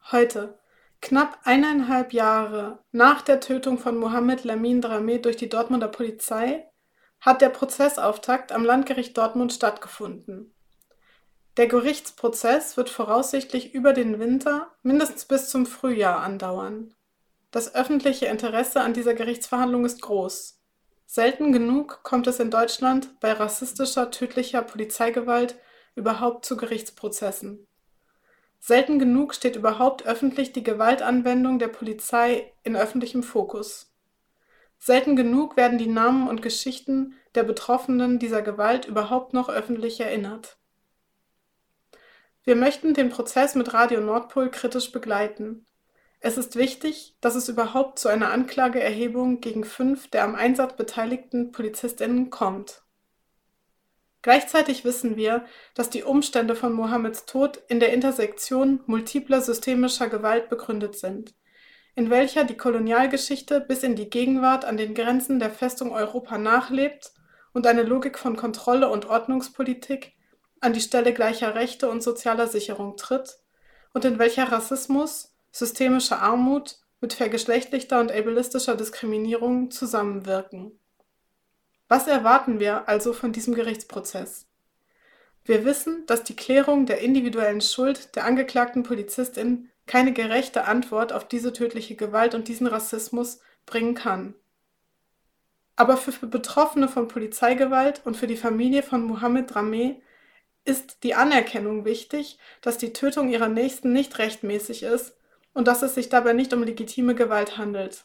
Heute, knapp 1,5 Jahre nach der Tötung von Mohamed Lamine Dramé durch die Dortmunder Polizei, hat der Prozessauftakt am Landgericht Dortmund stattgefunden. Der Gerichtsprozess wird voraussichtlich über den Winter mindestens bis zum Frühjahr andauern. Das öffentliche Interesse an dieser Gerichtsverhandlung ist groß. Selten genug kommt es in Deutschland bei rassistischer, tödlicher Polizeigewalt überhaupt zu Gerichtsprozessen. Selten genug steht überhaupt öffentlich die Gewaltanwendung der Polizei in öffentlichem Fokus. Selten genug werden die Namen und Geschichten der Betroffenen dieser Gewalt überhaupt noch öffentlich erinnert. Wir möchten den Prozess mit Radio Nordpol kritisch begleiten. Es ist wichtig, dass es überhaupt zu einer Anklageerhebung gegen 5 der am Einsatz beteiligten PolizistInnen kommt. Gleichzeitig wissen wir, dass die Umstände von Mohameds Tod in der Intersektion multipler systemischer Gewalt begründet sind, in welcher die Kolonialgeschichte bis in die Gegenwart an den Grenzen der Festung Europa nachlebt und eine Logik von Kontrolle und Ordnungspolitik an die Stelle gleicher Rechte und sozialer Sicherung tritt und in welcher Rassismus, systemische Armut mit vergeschlechtlichter und ableistischer Diskriminierung zusammenwirken. Was erwarten wir also von diesem Gerichtsprozess? Wir wissen, dass die Klärung der individuellen Schuld der angeklagten Polizistin keine gerechte Antwort auf diese tödliche Gewalt und diesen Rassismus bringen kann. Aber für Betroffene von Polizeigewalt und für die Familie von Mohamed Dramé ist die Anerkennung wichtig, dass die Tötung ihrer Nächsten nicht rechtmäßig ist und dass es sich dabei nicht um legitime Gewalt handelt.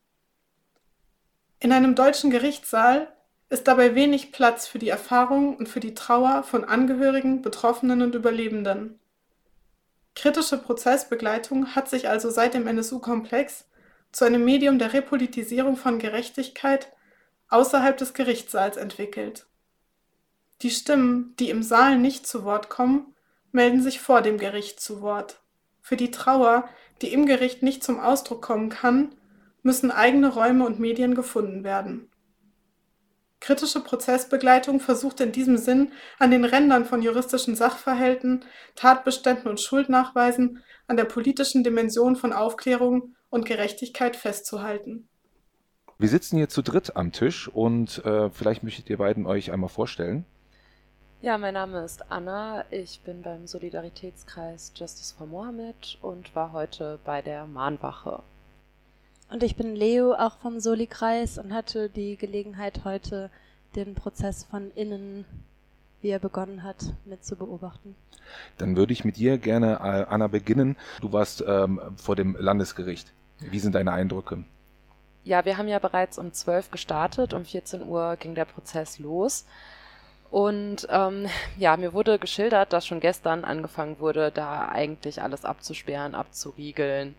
In einem deutschen Gerichtssaal ist dabei wenig Platz für die Erfahrung und für die Trauer von Angehörigen, Betroffenen und Überlebenden. Kritische Prozessbegleitung hat sich also seit dem NSU-Komplex zu einem Medium der Repolitisierung von Gerechtigkeit außerhalb des Gerichtssaals entwickelt. Die Stimmen, die im Saal nicht zu Wort kommen, melden sich vor dem Gericht zu Wort. Für die Trauer, die im Gericht nicht zum Ausdruck kommen kann, müssen eigene Räume und Medien gefunden werden. Kritische Prozessbegleitung versucht in diesem Sinn, an den Rändern von juristischen Sachverhalten, Tatbeständen und Schuldnachweisen an der politischen Dimension von Aufklärung und Gerechtigkeit festzuhalten. Wir sitzen hier zu dritt am Tisch und vielleicht möchtet ihr beiden euch einmal vorstellen. Ja, mein Name ist Anna, ich bin beim Solidaritätskreis Justice for Mohammed und war heute bei der Mahnwache. Und ich bin Leo, auch vom Soli-Kreis, und hatte die Gelegenheit, heute den Prozess von innen, wie er begonnen hat, mit zu beobachten. Dann würde ich mit dir gerne, Anna, beginnen. Du warst vor dem Landesgericht. Wie sind deine Eindrücke? Ja, wir haben ja bereits um 12 gestartet, um 14 Uhr ging der Prozess los. Und mir wurde geschildert, dass schon gestern angefangen wurde, da eigentlich alles abzusperren, abzuriegeln.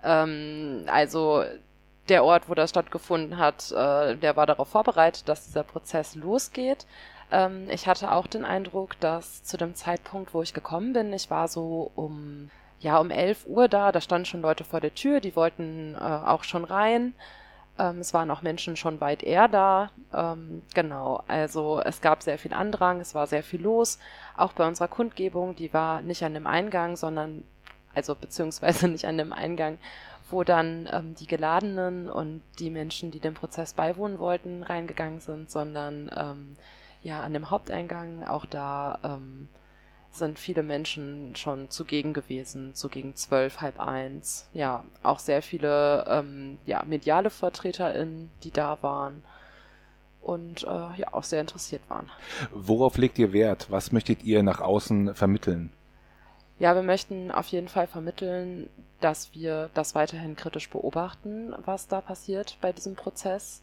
Also der Ort, wo das stattgefunden hat, der war darauf vorbereitet, dass dieser Prozess losgeht. Ich hatte auch den Eindruck, dass zu dem Zeitpunkt, wo ich gekommen bin, ich war so um 11 Uhr da standen schon Leute vor der Tür, die wollten auch schon rein. Es waren auch Menschen schon weit eher da. Genau, also es gab sehr viel Andrang, es war sehr viel los. Auch bei unserer Kundgebung, die war nicht an dem Eingang, beziehungsweise nicht an dem Eingang, wo dann die Geladenen und die Menschen, die dem Prozess beiwohnen wollten, reingegangen sind, sondern an dem Haupteingang. Auch da sind viele Menschen schon zugegen gewesen, so gegen 12, halb 1. Ja, auch sehr viele mediale VertreterInnen, die da waren und auch sehr interessiert waren. Worauf legt ihr Wert? Was möchtet ihr nach außen vermitteln? Ja, wir möchten auf jeden Fall vermitteln, dass wir das weiterhin kritisch beobachten, was da passiert bei diesem Prozess.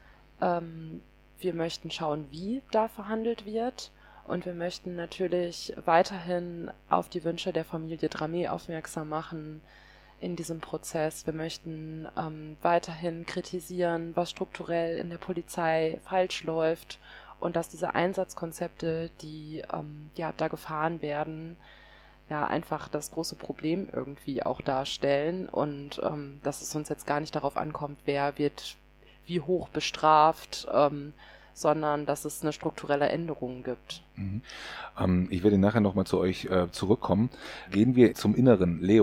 Wir möchten schauen, wie da verhandelt wird. Und wir möchten natürlich weiterhin auf die Wünsche der Familie Dramé aufmerksam machen in diesem Prozess. Wir möchten weiterhin kritisieren, was strukturell in der Polizei falsch läuft und dass diese Einsatzkonzepte, die da gefahren werden, einfach das große Problem irgendwie auch darstellen und dass es uns jetzt gar nicht darauf ankommt, wer wird wie hoch bestraft, sondern dass es eine strukturelle Änderung gibt. Ich werde nachher nochmal zu euch zurückkommen. Gehen wir zum Inneren. Leo,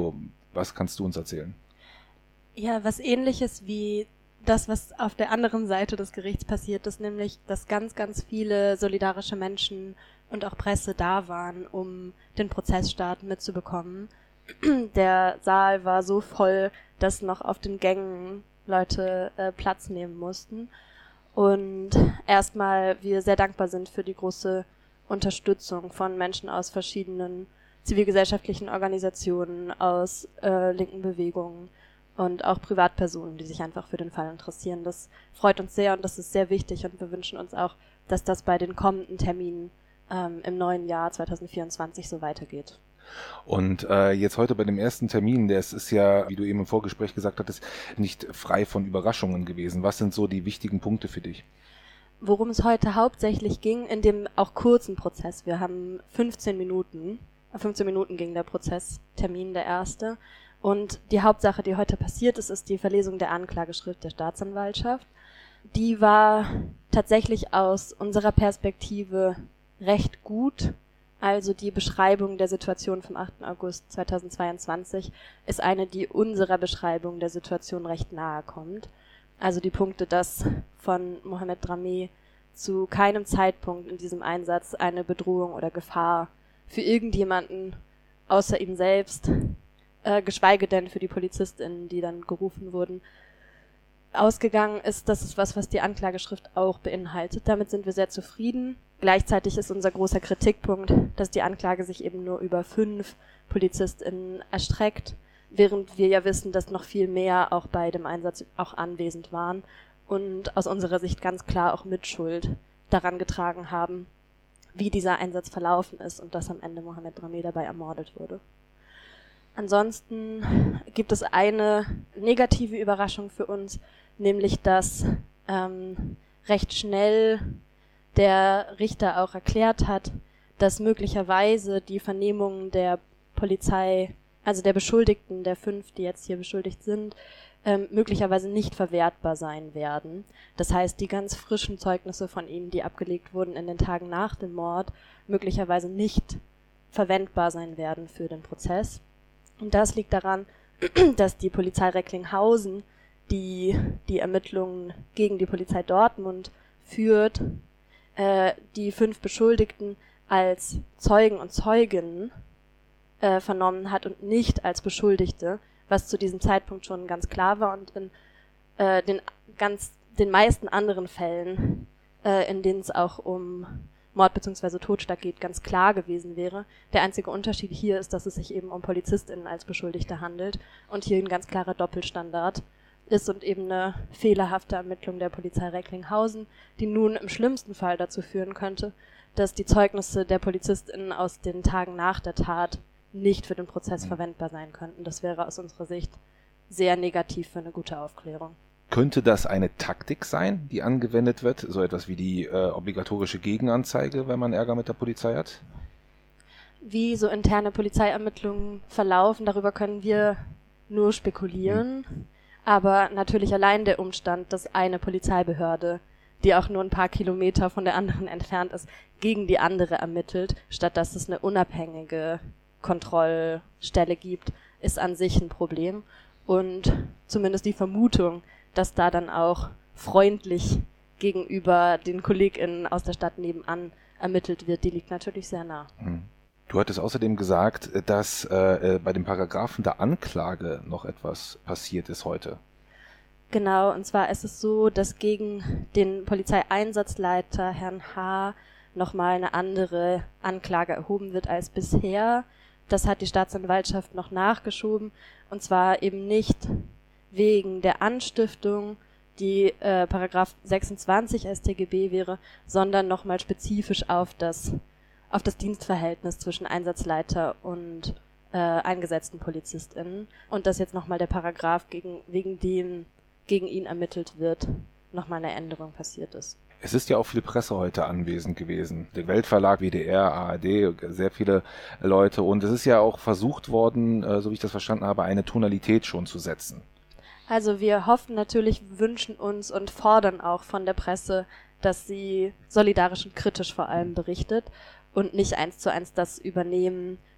Was kannst du uns erzählen? Ja, was Ähnliches wie das, was auf der anderen Seite des Gerichts passiert ist, nämlich, dass ganz, ganz viele solidarische Menschen und auch Presse da waren, um den Prozessstart mitzubekommen. Der Saal war so voll, dass noch auf den Gängen Leute Platz nehmen mussten. Und erstmal wir sehr dankbar sind für die große Unterstützung von Menschen aus verschiedenen zivilgesellschaftlichen Organisationen, aus linken Bewegungen und auch Privatpersonen, die sich einfach für den Fall interessieren. Das freut uns sehr und das ist sehr wichtig und wir wünschen uns auch, dass das bei den kommenden Terminen im neuen Jahr 2024 so weitergeht. Und jetzt heute bei dem ersten Termin, das ist ja, wie du eben im Vorgespräch gesagt hattest, nicht frei von Überraschungen gewesen. Was sind so die wichtigen Punkte für dich? Worum es heute hauptsächlich ging, in dem auch kurzen Prozess. Wir haben 15 Minuten ging der Prozesstermin, der erste. Und die Hauptsache, die heute passiert ist, ist die Verlesung der Anklageschrift der Staatsanwaltschaft. Die war tatsächlich aus unserer Perspektive recht gut. Also die Beschreibung der Situation vom 8. August 2022 ist eine, die unserer Beschreibung der Situation recht nahe kommt. Also die Punkte, dass von Mohamed Drameh zu keinem Zeitpunkt in diesem Einsatz eine Bedrohung oder Gefahr für irgendjemanden außer ihm selbst, geschweige denn für die PolizistInnen, die dann gerufen wurden, ausgegangen ist. Das ist was die Anklageschrift auch beinhaltet. Damit sind wir sehr zufrieden. Gleichzeitig ist unser großer Kritikpunkt, dass die Anklage sich eben nur über 5 PolizistInnen erstreckt, während wir ja wissen, dass noch viel mehr auch bei dem Einsatz auch anwesend waren und aus unserer Sicht ganz klar auch Mitschuld daran getragen haben, wie dieser Einsatz verlaufen ist und dass am Ende Mohamed Drameh dabei ermordet wurde. Ansonsten gibt es eine negative Überraschung für uns, nämlich dass recht schnell der Richter auch erklärt hat, dass möglicherweise die Vernehmungen der Polizei, also der Beschuldigten, der 5, die jetzt hier beschuldigt sind, möglicherweise nicht verwertbar sein werden. Das heißt, die ganz frischen Zeugnisse von ihnen, die abgelegt wurden in den Tagen nach dem Mord, möglicherweise nicht verwendbar sein werden für den Prozess. Und das liegt daran, dass die Polizei Recklinghausen, die Ermittlungen gegen die Polizei Dortmund führt, die 5 Beschuldigten als Zeugen und Zeuginnen vernommen hat und nicht als Beschuldigte, was zu diesem Zeitpunkt schon ganz klar war und in den meisten anderen Fällen, in denen es auch um Mord bzw. Totschlag geht, ganz klar gewesen wäre. Der einzige Unterschied hier ist, dass es sich eben um PolizistInnen als Beschuldigte handelt und hier ein ganz klarer Doppelstandard ist und eben eine fehlerhafte Ermittlung der Polizei Recklinghausen, die nun im schlimmsten Fall dazu führen könnte, dass die Zeugnisse der PolizistInnen aus den Tagen nach der Tat nicht für den Prozess verwendbar sein könnten. Das wäre aus unserer Sicht sehr negativ für eine gute Aufklärung. Könnte das eine Taktik sein, die angewendet wird? So etwas wie die obligatorische Gegenanzeige, wenn man Ärger mit der Polizei hat? Wie so interne Polizeiermittlungen verlaufen, darüber können wir nur spekulieren. Aber natürlich allein der Umstand, dass eine Polizeibehörde, die auch nur ein paar Kilometer von der anderen entfernt ist, gegen die andere ermittelt, statt dass es eine unabhängige Kontrollstelle gibt, ist an sich ein Problem. Und zumindest die Vermutung, dass da dann auch freundlich gegenüber den KollegInnen aus der Stadt nebenan ermittelt wird, die liegt natürlich sehr nah. Du hattest außerdem gesagt, dass bei dem Paragraphen der Anklage noch etwas passiert ist heute. Genau, und zwar ist es so, dass gegen den Polizeieinsatzleiter Herrn H. nochmal eine andere Anklage erhoben wird als bisher. Das hat die Staatsanwaltschaft noch nachgeschoben, und zwar eben nicht wegen der Anstiftung, die Paragraph 26 StGB wäre, sondern nochmal spezifisch auf das Dienstverhältnis zwischen Einsatzleiter und eingesetzten PolizistInnen. Und dass jetzt nochmal der Paragraph, wegen dem gegen ihn ermittelt wird, nochmal eine Änderung passiert ist. Es ist ja auch viel Presse heute anwesend gewesen. Der Weltverlag, WDR, ARD, sehr viele Leute. Und es ist ja auch versucht worden, so wie ich das verstanden habe, eine Tonalität schon zu setzen. Also wir hoffen natürlich, wünschen uns und fordern auch von der Presse, dass sie solidarisch und kritisch vor allem berichtet und nicht 1:1 das übernehmen,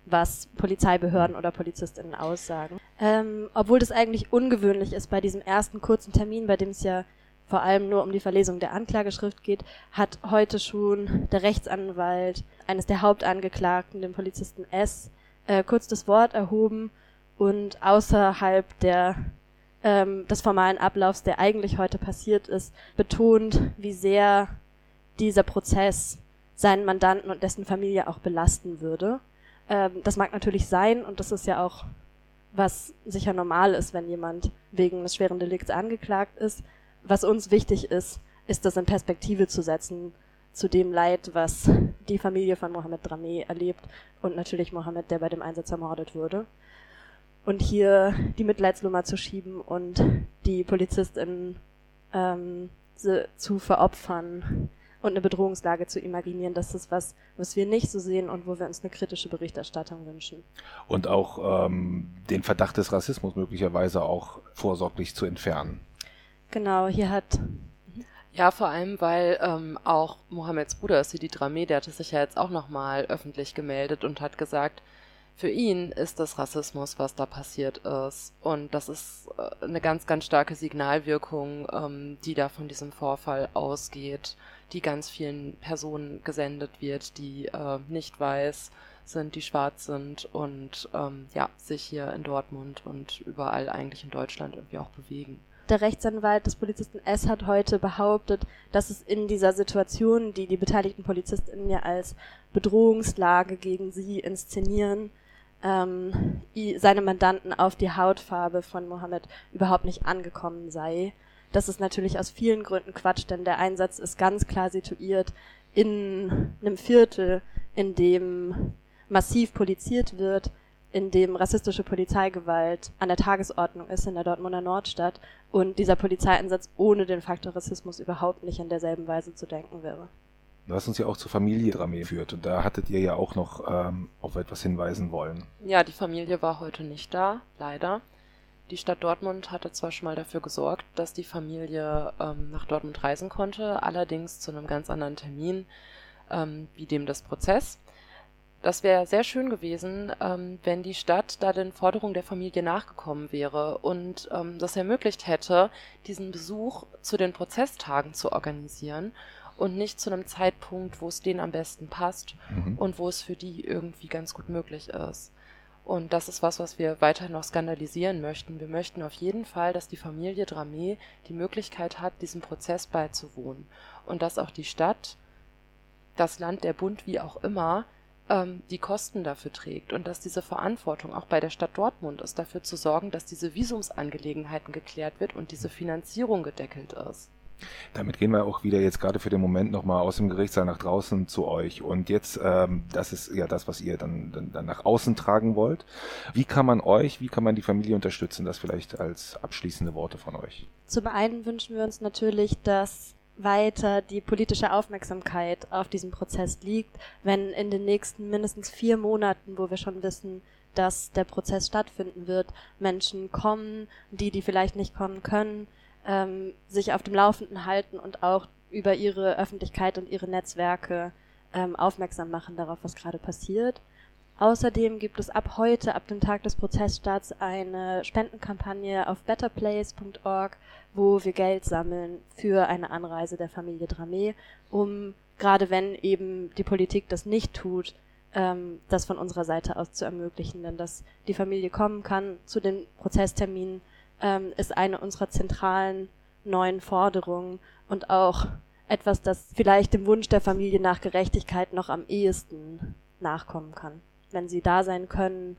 was Polizeibehörden oder PolizistInnen aussagen. Obwohl das eigentlich ungewöhnlich ist bei diesem ersten kurzen Termin, bei dem es ja vor allem nur um die Verlesung der Anklageschrift geht, hat heute schon der Rechtsanwalt eines der Hauptangeklagten, dem Polizisten S., kurz das Wort erhoben und außerhalb des formalen Ablaufs, der eigentlich heute passiert ist, betont, wie sehr dieser Prozess seinen Mandanten und dessen Familie auch belasten würde. Das mag natürlich sein und das ist ja auch, was sicher normal ist, wenn jemand wegen eines schweren Delikts angeklagt ist. Was uns wichtig ist, das in Perspektive zu setzen zu dem Leid, was die Familie von Mohammed Drameh erlebt und natürlich Mohammed, der bei dem Einsatz ermordet wurde. Und hier die Mitleidsnummer zu schieben und die PolizistInnen zu veropfern und eine Bedrohungslage zu imaginieren, das ist was wir nicht so sehen und wo wir uns eine kritische Berichterstattung wünschen. Und auch den Verdacht des Rassismus möglicherweise auch vorsorglich zu entfernen. Genau, hier hat... Ja, vor allem, weil auch Mohammeds Bruder Sidi Drameh, der hatte sich ja jetzt auch nochmal öffentlich gemeldet und hat gesagt, für ihn ist das Rassismus, was da passiert ist. Und das ist eine ganz, ganz starke Signalwirkung, die da von diesem Vorfall ausgeht, die ganz vielen Personen gesendet wird, die nicht weiß sind, die schwarz sind und sich hier in Dortmund und überall eigentlich in Deutschland irgendwie auch bewegen. Der Rechtsanwalt des Polizisten S. hat heute behauptet, dass es in dieser Situation, die beteiligten PolizistInnen ja als Bedrohungslage gegen sie inszenieren, seine Mandanten auf die Hautfarbe von Mohammed überhaupt nicht angekommen sei. Das ist natürlich aus vielen Gründen Quatsch, denn der Einsatz ist ganz klar situiert in einem Viertel, in dem massiv poliziert wird, in dem rassistische Polizeigewalt an der Tagesordnung ist in der Dortmunder Nordstadt und dieser Polizeieinsatz ohne den Faktor Rassismus überhaupt nicht in derselben Weise zu denken wäre. Was uns ja auch zur Familie Drameh führt. Und da hattet ihr ja auch noch auf etwas hinweisen wollen. Ja, die Familie war heute nicht da, leider. Die Stadt Dortmund hatte zwar schon mal dafür gesorgt, dass die Familie nach Dortmund reisen konnte, allerdings zu einem ganz anderen Termin, wie dem des Prozesses. Das wäre sehr schön gewesen, wenn die Stadt da den Forderungen der Familie nachgekommen wäre und das ermöglicht hätte, diesen Besuch zu den Prozesstagen zu organisieren und nicht zu einem Zeitpunkt, wo es denen am besten passt und wo es für die irgendwie ganz gut möglich ist. Und das ist was wir weiterhin noch skandalisieren möchten. Wir möchten auf jeden Fall, dass die Familie Drameh die Möglichkeit hat, diesem Prozess beizuwohnen und dass auch die Stadt, das Land, der Bund, wie auch immer, die Kosten dafür trägt und dass diese Verantwortung auch bei der Stadt Dortmund ist, dafür zu sorgen, dass diese Visumsangelegenheiten geklärt wird und diese Finanzierung gedeckelt ist. Damit gehen wir auch wieder jetzt gerade für den Moment nochmal aus dem Gerichtssaal nach draußen zu euch. Und jetzt, das ist ja das, was ihr dann nach außen tragen wollt. Wie kann man die Familie unterstützen? Das vielleicht als abschließende Worte von euch. Zum einen wünschen wir uns natürlich, dass weiter die politische Aufmerksamkeit auf diesem Prozess liegt, wenn in den nächsten mindestens 4 Monaten, wo wir schon wissen, dass der Prozess stattfinden wird, Menschen kommen, die vielleicht nicht kommen können, sich auf dem Laufenden halten und auch über ihre Öffentlichkeit und ihre Netzwerke aufmerksam machen darauf, was gerade passiert. Außerdem gibt es ab heute, ab dem Tag des Prozessstarts, eine Spendenkampagne auf betterplace.org, wo wir Geld sammeln für eine Anreise der Familie Drameh, um, gerade wenn eben die Politik das nicht tut, das von unserer Seite aus zu ermöglichen. Denn dass die Familie kommen kann zu den Prozessterminen, ist eine unserer zentralen neuen Forderungen und auch etwas, das vielleicht dem Wunsch der Familie nach Gerechtigkeit noch am ehesten nachkommen kann. Wenn sie da sein können,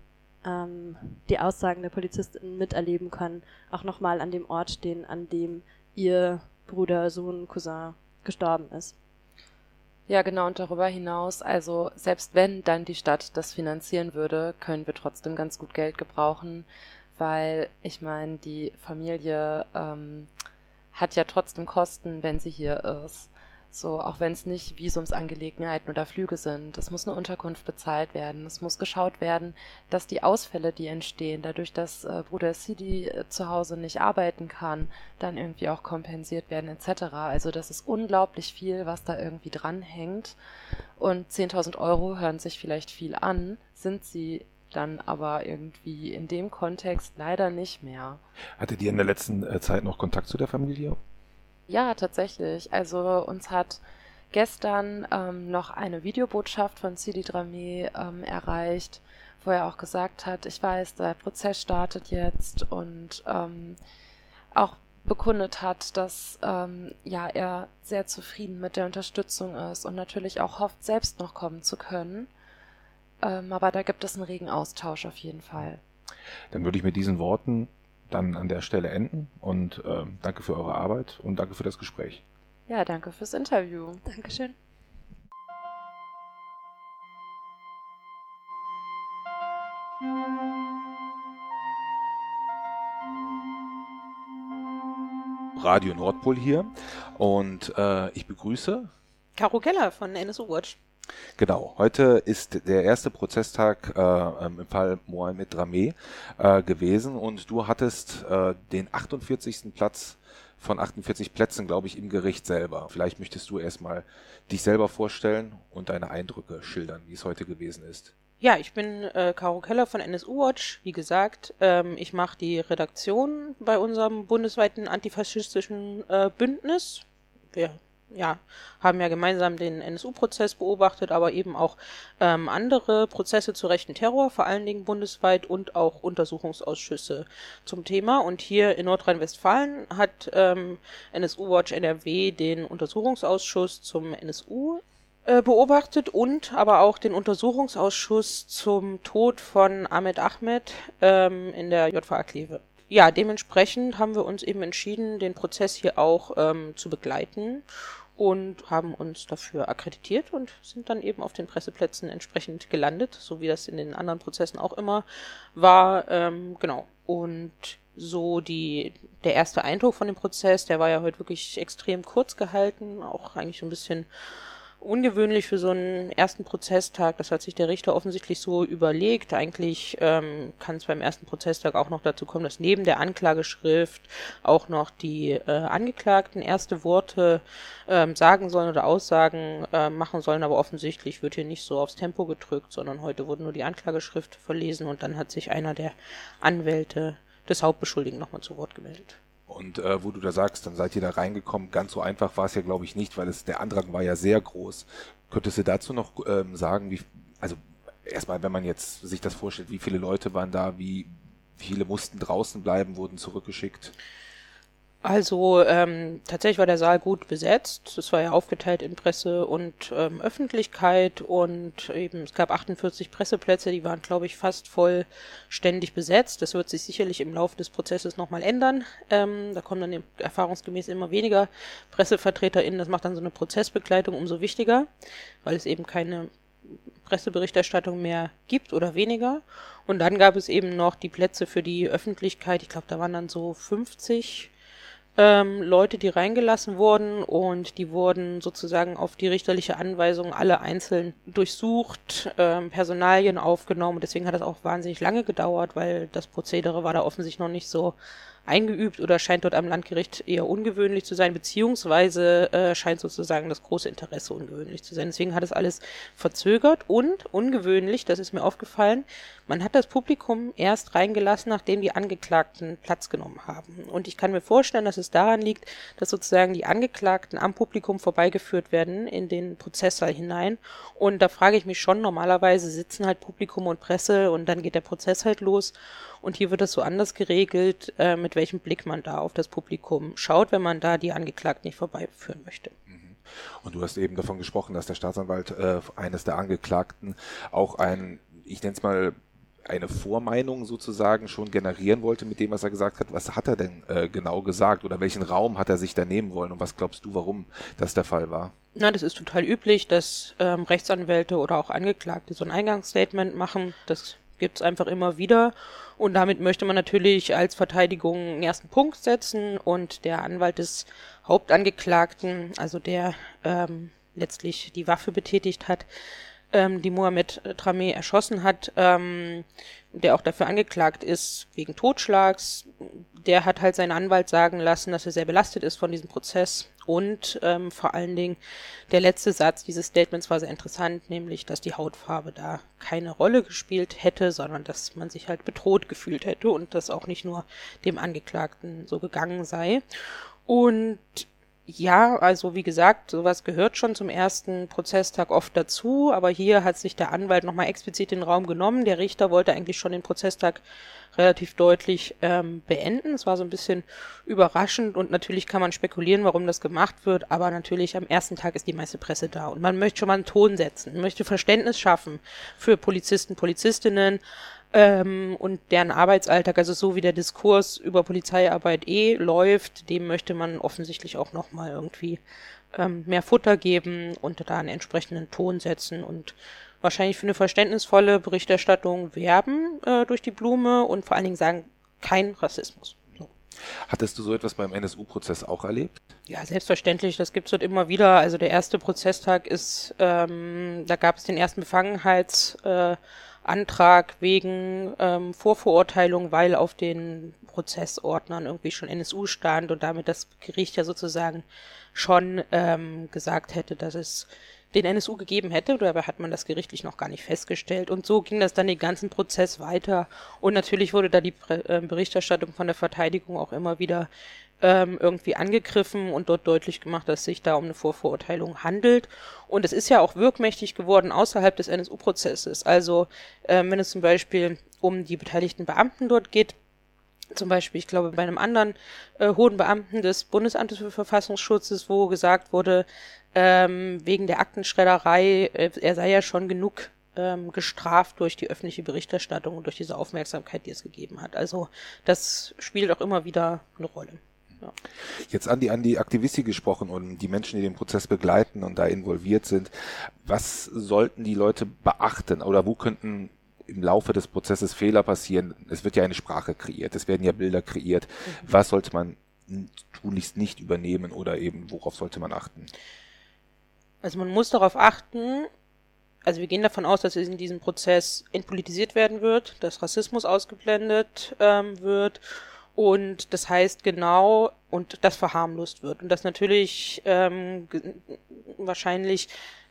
die Aussagen der PolizistInnen miterleben können, auch nochmal an dem Ort stehen, an dem ihr Bruder, Sohn, Cousin gestorben ist. Ja, genau, und darüber hinaus, also selbst wenn dann die Stadt das finanzieren würde, können wir trotzdem ganz gut Geld gebrauchen, weil ich meine, die Familie hat ja trotzdem Kosten, wenn sie hier ist. So, auch wenn es nicht Visumsangelegenheiten oder Flüge sind. Es muss eine Unterkunft bezahlt werden. Es muss geschaut werden, dass die Ausfälle, die entstehen, dadurch, dass Bruder Sidi zu Hause nicht arbeiten kann, dann irgendwie auch kompensiert werden etc. Also das ist unglaublich viel, was da irgendwie dranhängt. Und 10.000 Euro hören sich vielleicht viel an, sind sie dann aber irgendwie in dem Kontext leider nicht mehr. Hattet ihr in der letzten Zeit noch Kontakt zu der Familie? Ja, tatsächlich. Also uns hat gestern noch eine Videobotschaft von Sidi Dramé erreicht, wo er auch gesagt hat, ich weiß, der Prozess startet jetzt und auch bekundet hat, dass er sehr zufrieden mit der Unterstützung ist und natürlich auch hofft, selbst noch kommen zu können. Aber da gibt es einen regen Austausch auf jeden Fall. Dann würde ich mit diesen Worten dann an der Stelle enden und danke für eure Arbeit und danke für das Gespräch. Ja, danke fürs Interview. Dankeschön. Radio Nordpol hier und ich begrüße Caro Keller von NSU Watch. Genau, heute ist der erste Prozesstag im Fall Mohamed Dramé gewesen und du hattest den 48. Platz von 48 Plätzen, glaube ich, im Gericht selber. Vielleicht möchtest du erstmal dich selber vorstellen und deine Eindrücke schildern, wie es heute gewesen ist. Ja, ich bin Caro Keller von NSU Watch. Wie gesagt, ich mache die Redaktion bei unserem bundesweiten antifaschistischen Bündnis. Wir haben ja gemeinsam den NSU-Prozess beobachtet, aber eben auch andere Prozesse zu rechten Terror, vor allen Dingen bundesweit und auch Untersuchungsausschüsse zum Thema. Und hier in Nordrhein-Westfalen hat NSU Watch NRW den Untersuchungsausschuss zum NSU beobachtet und aber auch den Untersuchungsausschuss zum Tod von Ahmed Ahmed in der JVA Kleve. Ja, dementsprechend haben wir uns eben entschieden, den Prozess hier auch zu begleiten und haben uns dafür akkreditiert und sind dann eben auf den Presseplätzen entsprechend gelandet, so wie das in den anderen Prozessen auch immer war. Genau. Und so der erste Eindruck von dem Prozess, der war ja heute wirklich extrem kurz gehalten, auch eigentlich so ein bisschen ungewöhnlich für so einen ersten Prozesstag. Das hat sich der Richter offensichtlich so überlegt. Eigentlich kann es beim ersten Prozesstag auch noch dazu kommen, dass neben der Anklageschrift auch noch die Angeklagten erste Worte sagen sollen oder Aussagen machen sollen. Aber offensichtlich wird hier nicht so aufs Tempo gedrückt, sondern heute wurde nur die Anklageschrift verlesen und dann hat sich einer der Anwälte des Hauptbeschuldigten nochmal zu Wort gemeldet. Und wo du da sagst, dann seid ihr da reingekommen, ganz so einfach war es ja, glaube ich, nicht, weil der Andrang war ja sehr groß. Könntest du dazu noch sagen, also erstmal, wenn man jetzt sich das vorstellt, wie viele Leute waren da, wie viele mussten draußen bleiben, wurden zurückgeschickt? Also tatsächlich war der Saal gut besetzt. Es war ja aufgeteilt in Presse und Öffentlichkeit und eben es gab 48 Presseplätze, die waren, glaube ich, fast vollständig besetzt. Das wird sich sicherlich im Laufe des Prozesses nochmal ändern. Da kommen dann erfahrungsgemäß immer weniger PressevertreterInnen. Das macht dann so eine Prozessbegleitung umso wichtiger, weil es eben keine Presseberichterstattung mehr gibt oder weniger. Und dann gab es eben noch die Plätze für die Öffentlichkeit. Ich glaube, da waren dann so 50 Leute, die reingelassen wurden und die wurden sozusagen auf die richterliche Anweisung alle einzeln durchsucht, Personalien aufgenommen. Deswegen hat das auch wahnsinnig lange gedauert, weil das Prozedere war da offensichtlich noch nicht so eingeübt oder scheint dort am Landgericht eher ungewöhnlich zu sein, beziehungsweise scheint sozusagen das große Interesse ungewöhnlich zu sein. Deswegen hat es alles verzögert und ungewöhnlich, das ist mir aufgefallen, man hat das Publikum erst reingelassen, nachdem die Angeklagten Platz genommen haben. Und ich kann mir vorstellen, dass es daran liegt, dass sozusagen die Angeklagten am Publikum vorbeigeführt werden in den Prozesssaal hinein. Und da frage ich mich schon, normalerweise sitzen halt Publikum und Presse und dann geht der Prozess halt los. Und hier wird das so anders geregelt, mit welchem Blick man da auf das Publikum schaut, wenn man da die Angeklagten nicht vorbeiführen möchte. Und du hast eben davon gesprochen, dass der Staatsanwalt eines der Angeklagten auch ich nenne es mal, eine Vormeinung sozusagen schon generieren wollte mit dem, was er gesagt hat. Was hat er denn genau gesagt oder welchen Raum hat er sich da nehmen wollen und was glaubst du, warum das der Fall war? Na, das ist total üblich, dass Rechtsanwälte oder auch Angeklagte so ein Eingangsstatement machen. Das gibt's einfach immer wieder. Und damit möchte man natürlich als Verteidigung einen ersten Punkt setzen und der Anwalt des Hauptangeklagten, also der letztlich die Waffe betätigt hat, die Mohamed Dramé erschossen hat, der auch dafür angeklagt ist wegen Totschlags, der hat halt seinen Anwalt sagen lassen, dass er sehr belastet ist von diesem Prozess und vor allen Dingen der letzte Satz dieses Statements war sehr interessant, nämlich, dass die Hautfarbe da keine Rolle gespielt hätte, sondern dass man sich halt bedroht gefühlt hätte und das auch nicht nur dem Angeklagten so gegangen sei. Und ja, also wie gesagt, sowas gehört schon zum ersten Prozesstag oft dazu, aber hier hat sich der Anwalt nochmal explizit den Raum genommen. Der Richter wollte eigentlich schon den Prozesstag relativ deutlich beenden. Es war so ein bisschen überraschend und natürlich kann man spekulieren, warum das gemacht wird, aber natürlich am ersten Tag ist die meiste Presse da und man möchte schon mal einen Ton setzen, man möchte Verständnis schaffen für Polizisten, Polizistinnen, und deren Arbeitsalltag, also so wie der Diskurs über Polizeiarbeit läuft, dem möchte man offensichtlich auch nochmal irgendwie mehr Futter geben und da einen entsprechenden Ton setzen und wahrscheinlich für eine verständnisvolle Berichterstattung werben durch die Blume und vor allen Dingen sagen, kein Rassismus. So. Hattest du so etwas beim NSU-Prozess auch erlebt? Ja, selbstverständlich, das gibt's dort immer wieder. Also der erste Prozesstag ist, da gab es den ersten Befangenheitsantrag wegen Vorverurteilung, weil auf den Prozessordnern irgendwie schon NSU stand und damit das Gericht ja sozusagen schon gesagt hätte, dass es den NSU gegeben hätte, dabei hat man das gerichtlich noch gar nicht festgestellt und so ging das dann den ganzen Prozess weiter und natürlich wurde da die Berichterstattung von der Verteidigung auch immer wieder irgendwie angegriffen und dort deutlich gemacht, dass sich da um eine Vorverurteilung handelt. Und es ist ja auch wirkmächtig geworden außerhalb des NSU-Prozesses. Also wenn es zum Beispiel um die beteiligten Beamten dort geht, zum Beispiel, ich glaube, bei einem anderen hohen Beamten des Bundesamtes für Verfassungsschutzes, wo gesagt wurde, wegen der Aktenschredderei, er sei ja schon genug gestraft durch die öffentliche Berichterstattung und durch diese Aufmerksamkeit, die es gegeben hat. Also das spielt auch immer wieder eine Rolle. Ja. Jetzt an die Aktivistin gesprochen und die Menschen, die den Prozess begleiten und da involviert sind. Was sollten die Leute beachten oder wo könnten im Laufe des Prozesses Fehler passieren? Es wird ja eine Sprache kreiert, es werden ja Bilder kreiert. Was sollte man tunlichst nicht übernehmen oder eben worauf sollte man achten? Also man muss darauf achten, also wir gehen davon aus, dass es in diesem Prozess entpolitisiert werden wird, dass Rassismus ausgeblendet wird und das heißt genau, und das verharmlost wird und dass natürlich wahrscheinlich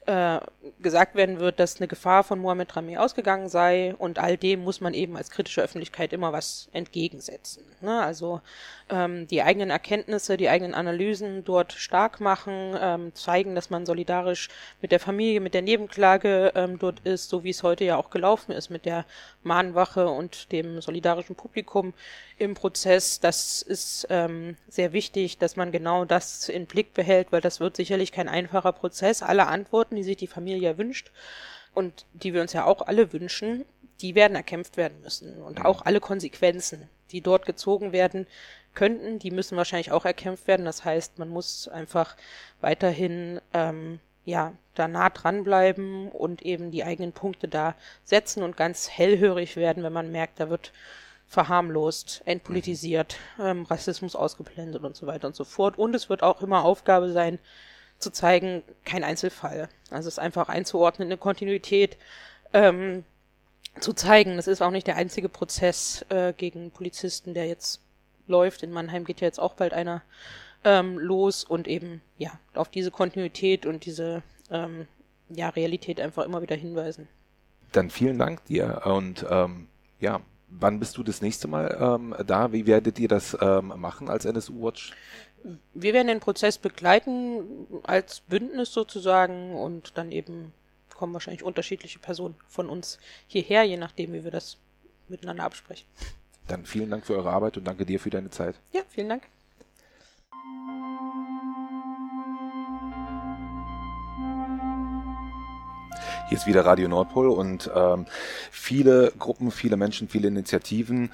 gesagt werden wird, dass eine Gefahr von Mohamed Dramé ausgegangen sei und all dem muss man eben als kritische Öffentlichkeit immer was entgegensetzen. Ne? Also die eigenen Erkenntnisse, die eigenen Analysen dort stark machen, zeigen, dass man solidarisch mit der Familie, mit der Nebenklage dort ist, so wie es heute ja auch gelaufen ist mit der Mahnwache und dem solidarischen Publikum im Prozess. Das ist sehr wichtig, dass man genau das in Blick behält, weil das wird sicherlich kein einfacher Prozess. Alle Antworten, die sich die Familie wünscht und die wir uns ja auch alle wünschen, die werden erkämpft werden müssen. Und auch alle Konsequenzen, die dort gezogen werden könnten, die müssen wahrscheinlich auch erkämpft werden. Das heißt, man muss einfach weiterhin da nah dranbleiben und eben die eigenen Punkte da setzen und ganz hellhörig werden, wenn man merkt, da wird verharmlost, entpolitisiert, Rassismus ausgeblendet und so weiter und so fort. Und es wird auch immer Aufgabe sein, zu zeigen, kein Einzelfall. Also es einfach einzuordnen, eine Kontinuität zu zeigen. Das ist auch nicht der einzige Prozess gegen Polizisten, der jetzt läuft. In Mannheim geht ja jetzt auch bald einer los und eben auf diese Kontinuität und diese Realität einfach immer wieder hinweisen. Dann vielen Dank dir und wann bist du das nächste Mal da? Wie werdet ihr das machen als NSU Watch? Wir werden den Prozess begleiten als Bündnis sozusagen und dann eben kommen wahrscheinlich unterschiedliche Personen von uns hierher, je nachdem, wie wir das miteinander absprechen. Dann vielen Dank für eure Arbeit und danke dir für deine Zeit. Ja, vielen Dank. Hier ist wieder Radio Nordpol und viele Gruppen, viele Menschen, viele Initiativen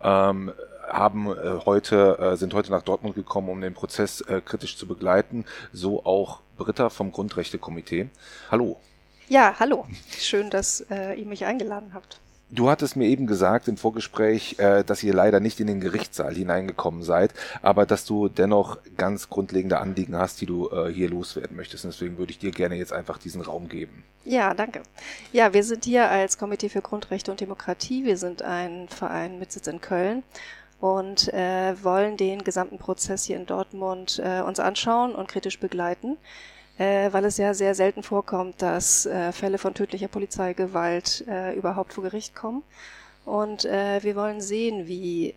sind heute nach Dortmund gekommen, um den Prozess kritisch zu begleiten. So auch Britta vom Grundrechtekomitee. Hallo. Ja, hallo. Schön, dass ihr mich eingeladen habt. Du hattest mir eben gesagt im Vorgespräch, dass ihr leider nicht in den Gerichtssaal hineingekommen seid, aber dass du dennoch ganz grundlegende Anliegen hast, die du hier loswerden möchtest. Und deswegen würde ich dir gerne jetzt einfach diesen Raum geben. Ja, danke. Ja, wir sind hier als Komitee für Grundrechte und Demokratie. Wir sind ein Verein mit Sitz in Köln und wollen den gesamten Prozess hier in Dortmund uns anschauen und kritisch begleiten. Weil es ja sehr selten vorkommt, dass Fälle von tödlicher Polizeigewalt überhaupt vor Gericht kommen. Und wir wollen sehen, wie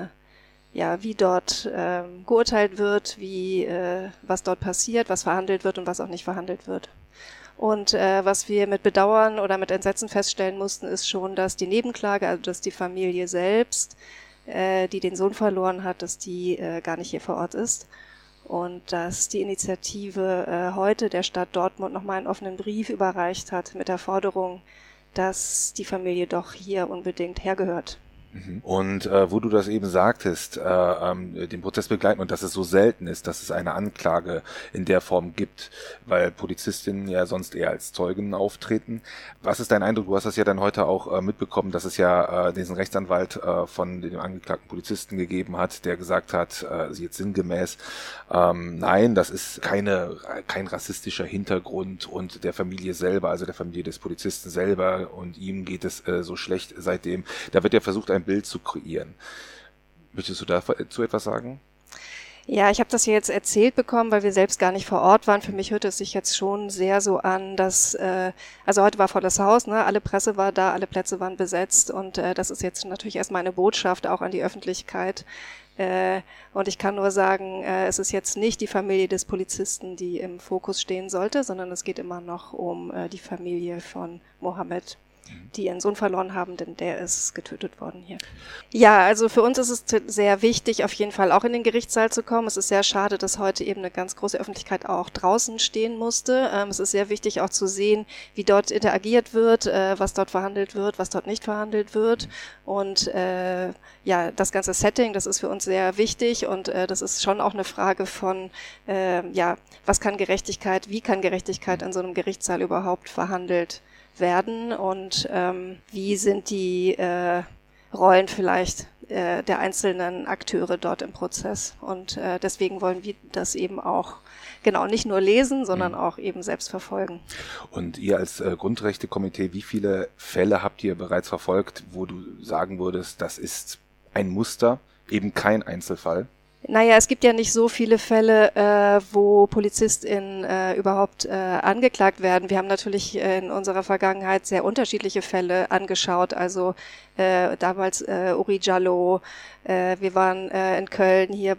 dort geurteilt wird, was dort passiert, was verhandelt wird und was auch nicht verhandelt wird. Und was wir mit Bedauern oder mit Entsetzen feststellen mussten, ist schon, dass die Nebenklage, also dass die Familie selbst, die den Sohn verloren hat, dass die gar nicht hier vor Ort ist. Und dass die Initiative heute der Stadt Dortmund nochmal einen offenen Brief überreicht hat mit der Forderung, dass die Familie doch hier unbedingt hergehört. Und wo du das eben sagtest, den Prozess begleiten und dass es so selten ist, dass es eine Anklage in der Form gibt, weil Polizistinnen ja sonst eher als Zeugen auftreten. Was ist dein Eindruck? Du hast das ja dann heute auch mitbekommen, dass es ja diesen Rechtsanwalt von dem angeklagten Polizisten gegeben hat, der gesagt hat, jetzt sinngemäß, nein, das ist kein rassistischer Hintergrund und der Familie selber, also der Familie des Polizisten selber und ihm geht es so schlecht seitdem. Da wird ja versucht, ein Bild zu kreieren. Möchtest du dazu etwas sagen? Ja, ich habe das hier jetzt erzählt bekommen, weil wir selbst gar nicht vor Ort waren. Für mich hört es sich jetzt schon sehr so an, dass, also heute war volles Haus, ne? Alle Presse war da, alle Plätze waren besetzt und das ist jetzt natürlich erstmal eine Botschaft auch an die Öffentlichkeit. Und ich kann nur sagen, es ist jetzt nicht die Familie des Polizisten, die im Fokus stehen sollte, sondern es geht immer noch um die Familie von Mohammed, die ihren Sohn verloren haben, denn der ist getötet worden hier. Ja, also für uns ist es sehr wichtig, auf jeden Fall auch in den Gerichtssaal zu kommen. Es ist sehr schade, dass heute eben eine ganz große Öffentlichkeit auch draußen stehen musste. Es ist sehr wichtig auch zu sehen, wie dort interagiert wird, was dort verhandelt wird, was dort nicht verhandelt wird. Und das ganze Setting, das ist für uns sehr wichtig und das ist schon auch eine Frage von, was kann Gerechtigkeit, wie kann Gerechtigkeit in so einem Gerichtssaal überhaupt verhandelt werden und wie sind die Rollen vielleicht der einzelnen Akteure dort im Prozess. Und deswegen wollen wir das eben auch nicht nur lesen, sondern auch eben selbst verfolgen. Und ihr als Grundrechtekomitee, wie viele Fälle habt ihr bereits verfolgt, wo du sagen würdest, das ist ein Muster, eben kein Einzelfall? Naja, es gibt ja nicht so viele Fälle, wo PolizistInnen überhaupt angeklagt werden. Wir haben natürlich in unserer Vergangenheit sehr unterschiedliche Fälle angeschaut. Also damals Uri Jallo, wir waren in Köln hier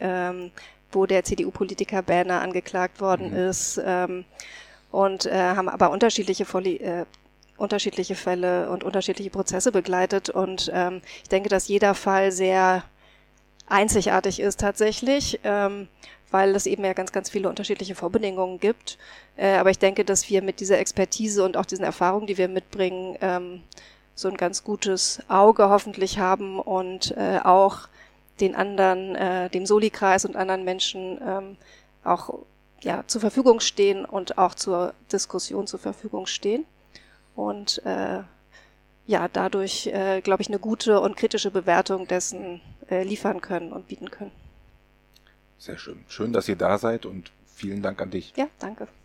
wo der CDU-Politiker Berner angeklagt worden ist und haben aber unterschiedliche Fälle und unterschiedliche Prozesse begleitet. Und ich denke, dass jeder Fall sehr einzigartig ist tatsächlich, weil es eben ja ganz, ganz viele unterschiedliche Vorbedingungen gibt. Aber ich denke, dass wir mit dieser Expertise und auch diesen Erfahrungen, die wir mitbringen, so ein ganz gutes Auge hoffentlich haben und auch den anderen, dem Soli-Kreis und anderen Menschen auch zur Verfügung stehen und auch zur Diskussion zur Verfügung stehen. Und dadurch, glaube ich, eine gute und kritische Bewertung dessen liefern können und bieten können. Sehr schön. Schön, dass ihr da seid und vielen Dank an dich. Ja, danke.